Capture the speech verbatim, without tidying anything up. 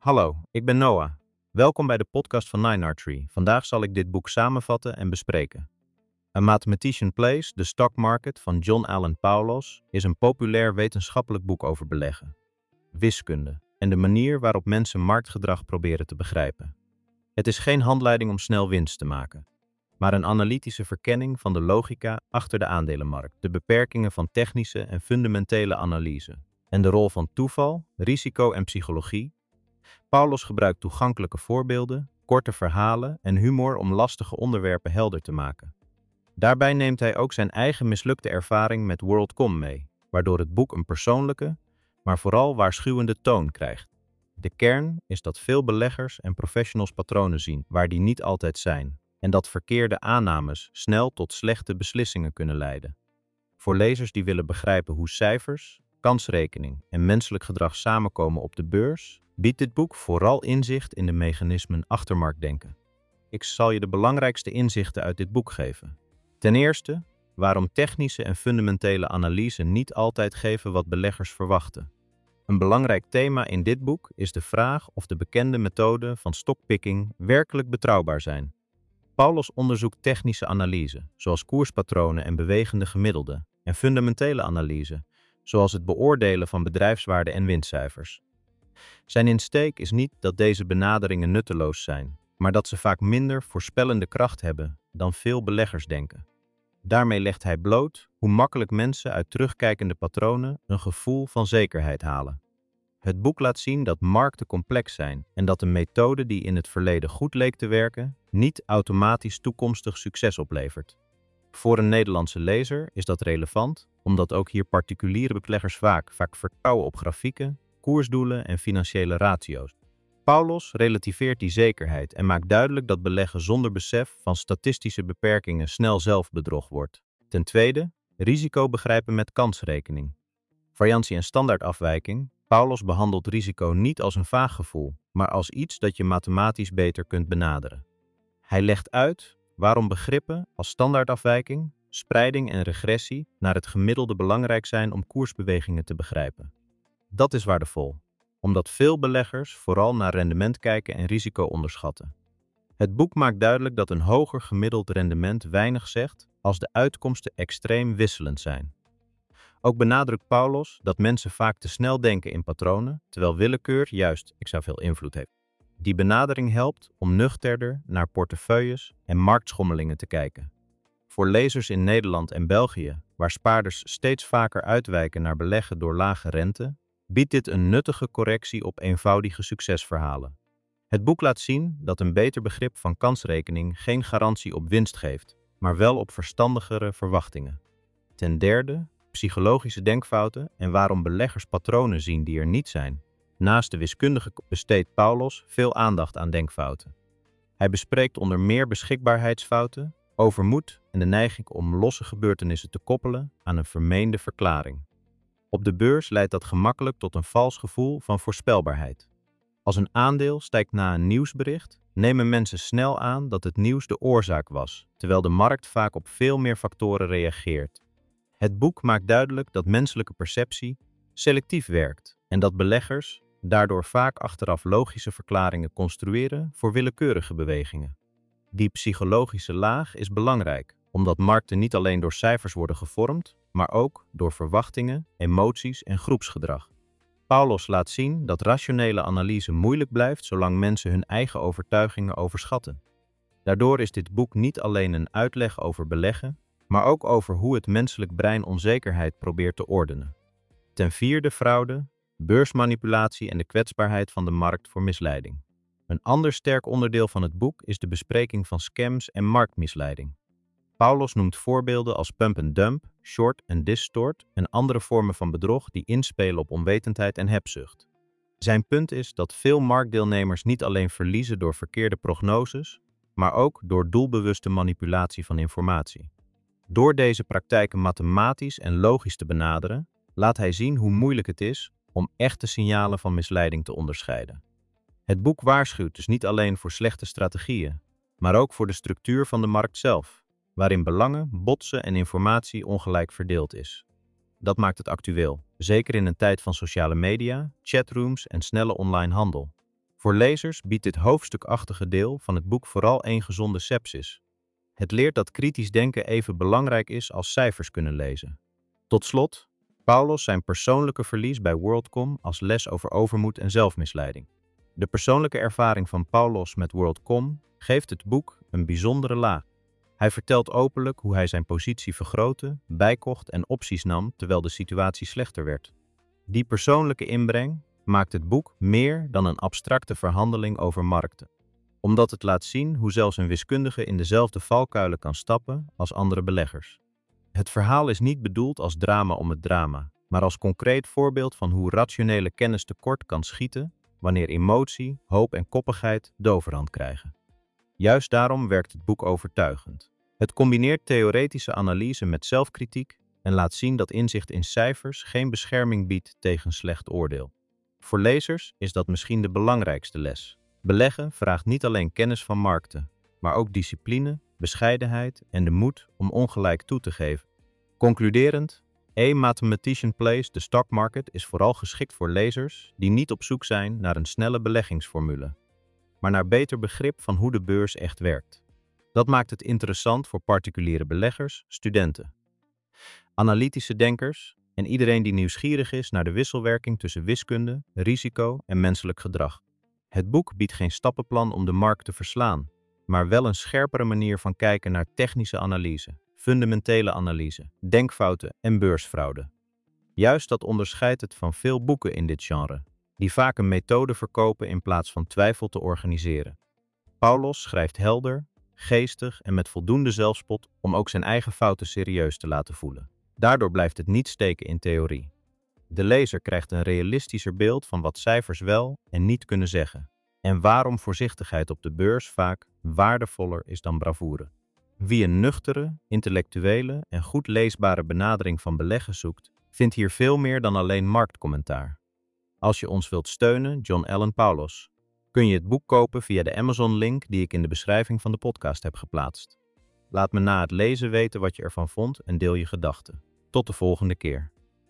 Hallo, ik ben Noah. Welkom bij de podcast van Nine R Tree. Vandaag zal ik dit boek samenvatten en bespreken. A Mathematician Plays The Stock Market van John Allen Paulos is een populair wetenschappelijk boek over beleggen, wiskunde en de manier waarop mensen marktgedrag proberen te begrijpen. Het is geen handleiding om snel winst te maken, maar een analytische verkenning van de logica achter de aandelenmarkt, de beperkingen van technische en fundamentele analyse en de rol van toeval, risico en psychologie. Paulos gebruikt toegankelijke voorbeelden, korte verhalen en humor om lastige onderwerpen helder te maken. Daarbij neemt hij ook zijn eigen mislukte ervaring met WorldCom mee, waardoor het boek een persoonlijke, maar vooral waarschuwende toon krijgt. De kern is dat veel beleggers en professionals patronen zien waar die niet altijd zijn, en dat verkeerde aannames snel tot slechte beslissingen kunnen leiden. Voor lezers die willen begrijpen hoe cijfers, kansrekening en menselijk gedrag samenkomen op de beurs, biedt dit boek vooral inzicht in de mechanismen achter marktdenken. Ik zal je de belangrijkste inzichten uit dit boek geven. Ten eerste, waarom technische en fundamentele analyse niet altijd geven wat beleggers verwachten. Een belangrijk thema in dit boek is de vraag of de bekende methoden van stockpicking werkelijk betrouwbaar zijn. Paulos onderzoekt technische analyse, zoals koerspatronen en bewegende gemiddelden, en fundamentele analyse, zoals het beoordelen van bedrijfswaarde en winstcijfers. Zijn insteek is niet dat deze benaderingen nutteloos zijn, maar dat ze vaak minder voorspellende kracht hebben dan veel beleggers denken. Daarmee legt hij bloot hoe makkelijk mensen uit terugkijkende patronen een gevoel van zekerheid halen. Het boek laat zien dat markten complex zijn en dat een methode die in het verleden goed leek te werken, niet automatisch toekomstig succes oplevert. Voor een Nederlandse lezer is dat relevant, omdat ook hier particuliere beleggers vaak, vaak vertrouwen op grafieken, koersdoelen en financiële ratio's. Paulos relativeert die zekerheid en maakt duidelijk dat beleggen zonder besef van statistische beperkingen snel zelfbedrog wordt. Ten tweede, risico begrijpen met kansrekening. Variantie en standaardafwijking. Paulos behandelt risico niet als een vaag gevoel, maar als iets dat je mathematisch beter kunt benaderen. Hij legt uit waarom begrippen als standaardafwijking, spreiding en regressie naar het gemiddelde belangrijk zijn om koersbewegingen te begrijpen. Dat is waardevol, omdat veel beleggers vooral naar rendement kijken en risico onderschatten. Het boek maakt duidelijk dat een hoger gemiddeld rendement weinig zegt als de uitkomsten extreem wisselend zijn. Ook benadrukt Paulos dat mensen vaak te snel denken in patronen, terwijl willekeur juist extra veel invloed heeft. Die benadering helpt om nuchterder naar portefeuilles en marktschommelingen te kijken. Voor lezers in Nederland en België, waar spaarders steeds vaker uitwijken naar beleggen door lage rente, biedt dit een nuttige correctie op eenvoudige succesverhalen. Het boek laat zien dat een beter begrip van kansrekening geen garantie op winst geeft, maar wel op verstandigere verwachtingen. Ten derde, psychologische denkfouten en waarom beleggers patronen zien die er niet zijn. Naast de wiskundige besteedt Paulos veel aandacht aan denkfouten. Hij bespreekt onder meer beschikbaarheidsfouten, overmoed en de neiging om losse gebeurtenissen te koppelen aan een vermeende verklaring. Op de beurs leidt dat gemakkelijk tot een vals gevoel van voorspelbaarheid. Als een aandeel stijgt na een nieuwsbericht, nemen mensen snel aan dat het nieuws de oorzaak was, terwijl de markt vaak op veel meer factoren reageert. Het boek maakt duidelijk dat menselijke perceptie selectief werkt en dat beleggers daardoor vaak achteraf logische verklaringen construeren voor willekeurige bewegingen. Die psychologische laag is belangrijk, omdat markten niet alleen door cijfers worden gevormd, maar ook door verwachtingen, emoties en groepsgedrag. Paulos laat zien dat rationele analyse moeilijk blijft zolang mensen hun eigen overtuigingen overschatten. Daardoor is dit boek niet alleen een uitleg over beleggen, maar ook over hoe het menselijk brein onzekerheid probeert te ordenen. Ten vierde fraude, beursmanipulatie en de kwetsbaarheid van de markt voor misleiding. Een ander sterk onderdeel van het boek is de bespreking van scams en marktmisleiding. Paulos noemt voorbeelden als pump and dump, short en distort en andere vormen van bedrog die inspelen op onwetendheid en hebzucht. Zijn punt is dat veel marktdeelnemers niet alleen verliezen door verkeerde prognoses, maar ook door doelbewuste manipulatie van informatie. Door deze praktijken mathematisch en logisch te benaderen, laat hij zien hoe moeilijk het is om echte signalen van misleiding te onderscheiden. Het boek waarschuwt dus niet alleen voor slechte strategieën, maar ook voor de structuur van de markt zelf, waarin belangen, botsen en informatie ongelijk verdeeld is. Dat maakt het actueel, zeker in een tijd van sociale media, chatrooms en snelle online handel. Voor lezers biedt dit hoofdstukachtige deel van het boek vooral één gezonde sepsis. Het leert dat kritisch denken even belangrijk is als cijfers kunnen lezen. Tot slot, Paulos zijn persoonlijke verlies bij WorldCom als les over overmoed en zelfmisleiding. De persoonlijke ervaring van Paulos met WorldCom geeft het boek een bijzondere laag. Hij vertelt openlijk hoe hij zijn positie vergrootte, bijkocht en opties nam terwijl de situatie slechter werd. Die persoonlijke inbreng maakt het boek meer dan een abstracte verhandeling over markten, omdat het laat zien hoe zelfs een wiskundige in dezelfde valkuilen kan stappen als andere beleggers. Het verhaal is niet bedoeld als drama om het drama, maar als concreet voorbeeld van hoe rationele kennis tekort kan schieten wanneer emotie, hoop en koppigheid de overhand krijgen. Juist daarom werkt het boek overtuigend. Het combineert theoretische analyse met zelfkritiek en laat zien dat inzicht in cijfers geen bescherming biedt tegen slecht oordeel. Voor lezers is dat misschien de belangrijkste les. Beleggen vraagt niet alleen kennis van markten, maar ook discipline, bescheidenheid en de moed om ongelijk toe te geven. Concluderend, A Mathematician Plays the Stock Market is vooral geschikt voor lezers die niet op zoek zijn naar een snelle beleggingsformule, maar naar beter begrip van hoe de beurs echt werkt. Dat maakt het interessant voor particuliere beleggers, studenten, analytische denkers en iedereen die nieuwsgierig is naar de wisselwerking tussen wiskunde, risico en menselijk gedrag. Het boek biedt geen stappenplan om de markt te verslaan, maar wel een scherpere manier van kijken naar technische analyse, fundamentele analyse, denkfouten en beursfraude. Juist dat onderscheidt het van veel boeken in dit genre, die vaak een methode verkopen in plaats van twijfel te organiseren. Paulos schrijft helder, geestig en met voldoende zelfspot om ook zijn eigen fouten serieus te laten voelen. Daardoor blijft het niet steken in theorie. De lezer krijgt een realistischer beeld van wat cijfers wel en niet kunnen zeggen, en waarom voorzichtigheid op de beurs vaak waardevoller is dan bravoure. Wie een nuchtere, intellectuele en goed leesbare benadering van beleggen zoekt, vindt hier veel meer dan alleen marktcommentaar. Als je ons wilt steunen, John Allen Paulos, kun je het boek kopen via de Amazon-link die ik in de beschrijving van de podcast heb geplaatst. Laat me na het lezen weten wat je ervan vond en deel je gedachten. Tot de volgende keer.